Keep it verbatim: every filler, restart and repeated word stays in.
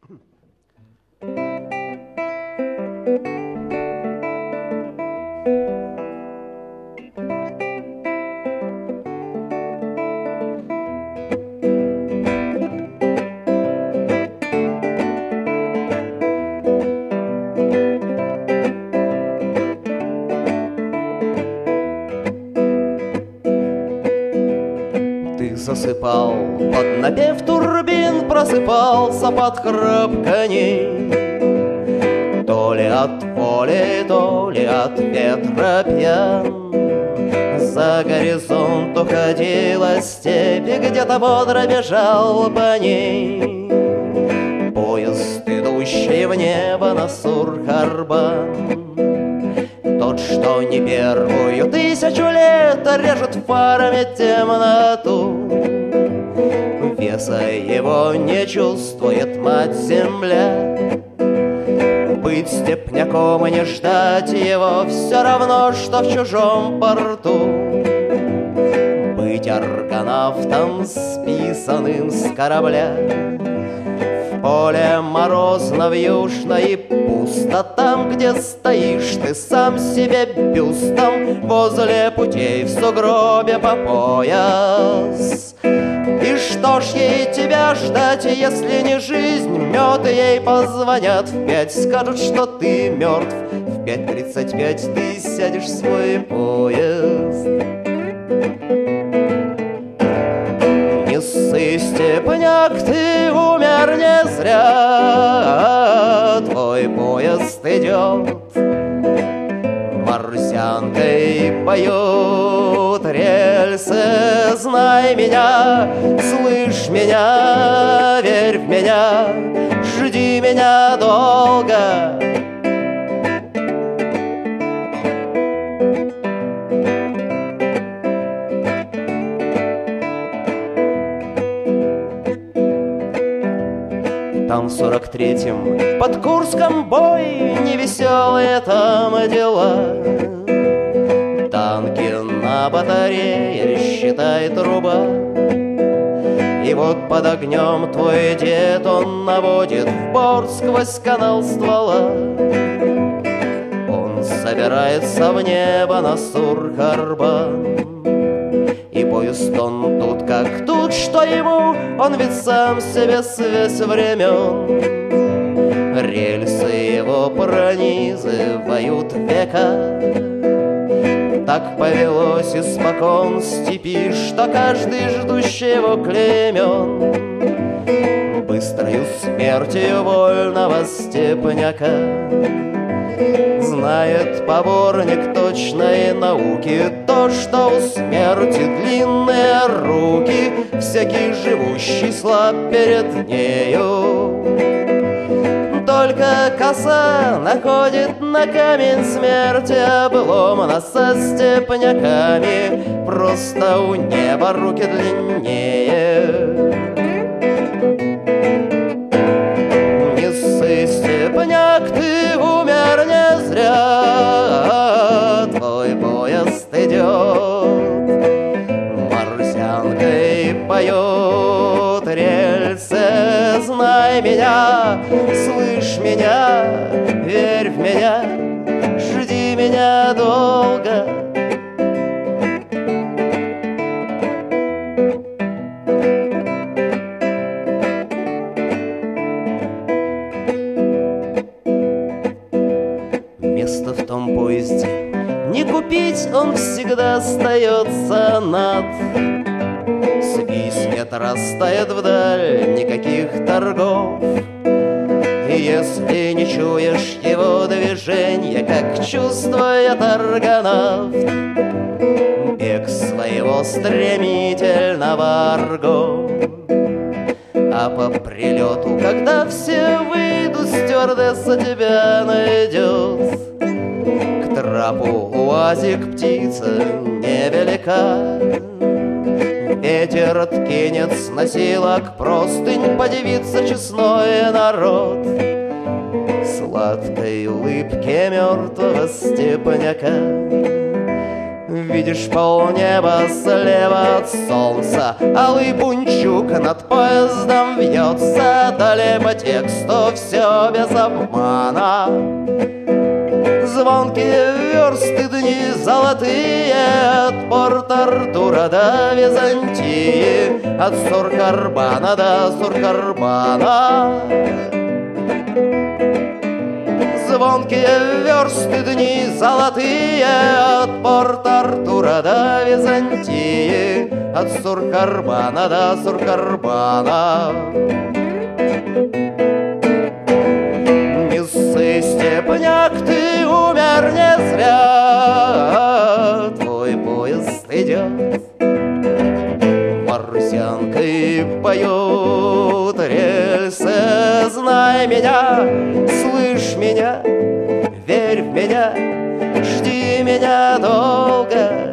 Засыпал под напев турбин, просыпался под храп коней. То ли от воли, то ли от ветра пьян, за горизонт уходила степь, и где-то бодро бежал по ней поезд, идущий в небо на Сурхарбан. Тот, что не первую тысячу лет режет фарами темноту, веса его не чувствует мать-земля. Быть степняком и не ждать его все равно, что в чужом порту. Быть аргонавтом, списанным с корабля. В поле морозно, вьюжно и пусто, там, где стоишь ты сам себе бюстом, возле путей в сугробе по пояс. И что ж ей тебя ждать, если не жизнь? Мед ей позвонят в пять, скажут, что ты мертв. В пять тридцать пять ты сядешь в свой поезд. Не ссы, степняк, ты умер не зря. Твой поезд идет, морзянкой поют рельсы. Знай меня, слышь меня, верь в меня, жди меня долго. Там в сорок третьем под Курском бой, невеселые там дела. Танки на батарее, считай, труба. И вот под огнем твой дед, он наводит в борт сквозь канал ствола. Он собирается в небо на Сурхарбан. И поезд он тут как тут, что ему, он ведь сам себе связь времен. Рельсы его пронизывают века. Так повелось испокон степи, что каждый ждущий его клеймен быстрою смертью вольного степняка. Знает поборник точной науки то, что у смерти длинные руки, всякий живущий слаб перед нею. Только коса находит на камень смерти обломана со степняками, просто у неба руки длиннее. Не ссы, степняк, ты умер не зря. Твой поезд идет, морзянкой поют рельсы. Знай меня, слышь меня, верь в меня, жди меня долго. Место в том поезде не купить, он всегда остается над. Свистнет, растает вдаль, никаких торгов. И если не чуешь его движения, как чувствует аргонавт бег своего стремительного арго. А по прилету, когда все выйдут, стюардесса тебя найдет. К трапу уазик птица невелика. Ветер откинет с носилок простынь, подивится честной народ сладкой улыбке мертвого степняка. Видишь полнеба слева от солнца, алый пунчук над поездом вьется. Далее по тексту все без обмана. Звонкие версты, дни золотые, от Порт-Артура до Византии, от Сурхарбана до Сурхарбана. Звонкие версты, дни золотые, от Порт-Артура до Византии, от Сурхарбана до Сурхарбана. Не ссы, степняк, ты умер не зря, твой поезд идет. Марсианкой поют рельсы, знай меня, слышь меня, верь в меня, жди меня долго.